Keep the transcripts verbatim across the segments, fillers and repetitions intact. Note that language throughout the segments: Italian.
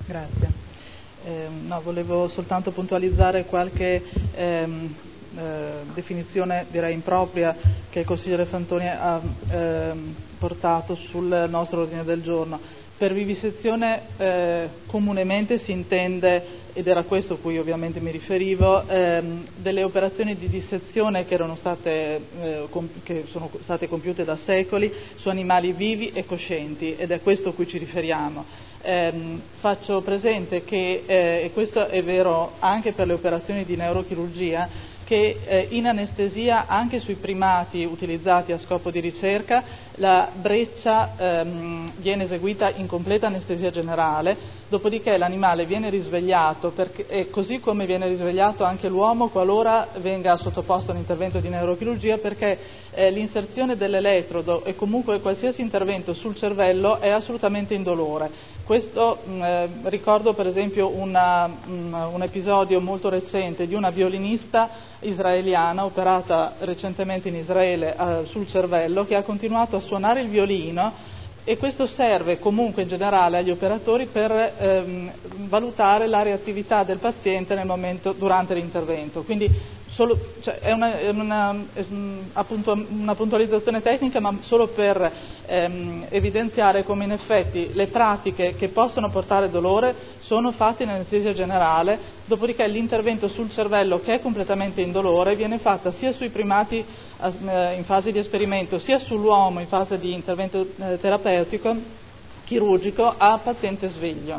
Grazie. Eh, no, volevo soltanto puntualizzare qualche ehm, eh, definizione, direi impropria, che il consigliere Fantoni ha ehm, portato sul nostro ordine del giorno. Per vivisezione eh, comunemente si intende, ed era questo a cui ovviamente mi riferivo, ehm, delle operazioni di dissezione che erano state, eh, com- che sono state compiute da secoli su animali vivi e coscienti, ed è questo a cui ci riferiamo. Eh, faccio presente che, eh, e questo è vero anche per le operazioni di neurochirurgia, che eh, in anestesia anche sui primati utilizzati a scopo di ricerca la breccia ehm, viene eseguita in completa anestesia generale, dopodiché l'animale viene risvegliato perché, e così come viene risvegliato anche l'uomo qualora venga sottoposto a un intervento di neurochirurgia, perché eh, l'inserzione dell'elettrodo e comunque qualsiasi intervento sul cervello è assolutamente indolore. Questo mh, eh, ricordo per esempio una, mh, un episodio molto recente di una violinista israeliana operata recentemente in Israele eh, sul cervello, che ha continuato a suonare il violino, e questo serve comunque in generale agli operatori per ehm, valutare la reattività del paziente nel momento, durante l'intervento. Quindi solo, cioè, è, una, è, una, è appunto una puntualizzazione tecnica, ma solo per ehm, evidenziare come in effetti le pratiche che possono portare dolore sono fatte in anestesia generale, dopodiché l'intervento sul cervello, che è completamente indolore, viene fatta sia sui primati in fase di esperimento, sia sull'uomo in fase di intervento terapeutico, chirurgico, a paziente sveglio.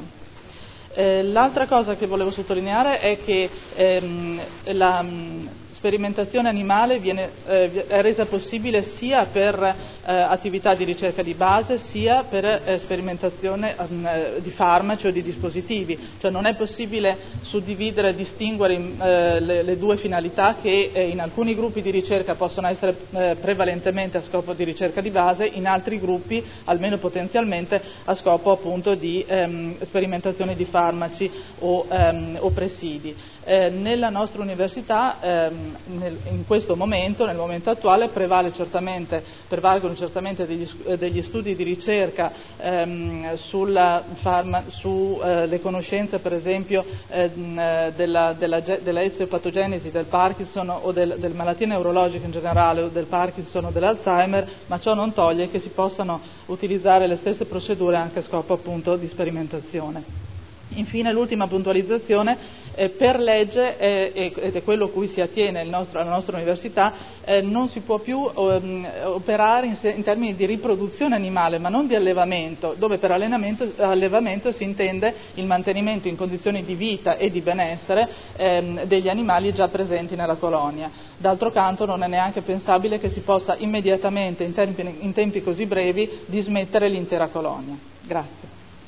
Eh, l'altra cosa che volevo sottolineare è che ehm, la mh, sperimentazione animale viene, eh, è resa possibile sia per eh, attività di ricerca di base, sia per eh, sperimentazione eh, di farmaci o di dispositivi, cioè non è possibile suddividere e distinguere eh, le, le due finalità che eh, in alcuni gruppi di ricerca possono essere eh, prevalentemente a scopo di ricerca di base, in altri gruppi, almeno potenzialmente, a scopo appunto di ehm, sperimentazione di farmaci o, ehm, o presidi. Eh, nella nostra università ehm, nel, in questo momento, nel momento attuale, prevale certamente, prevalgono certamente degli, degli studi di ricerca ehm, sulla farma, su eh, le conoscenze per esempio eh, della, della, della eziopatogenesi del Parkinson o del, delle malattie neurologiche in generale, o del Parkinson o dell'Alzheimer, ma ciò non toglie che si possano utilizzare le stesse procedure anche a scopo appunto di sperimentazione. Infine l'ultima puntualizzazione, eh, per legge, eh, ed è quello a cui si attiene il nostro, la nostra università, eh, non si può più um, operare in, se, in termini di riproduzione animale, ma non di allevamento, dove per allevamento si intende il mantenimento in condizioni di vita e di benessere ehm, degli animali già presenti nella colonia. D'altro canto non è neanche pensabile che si possa immediatamente, in tempi, in tempi così brevi, dismettere l'intera colonia. Grazie.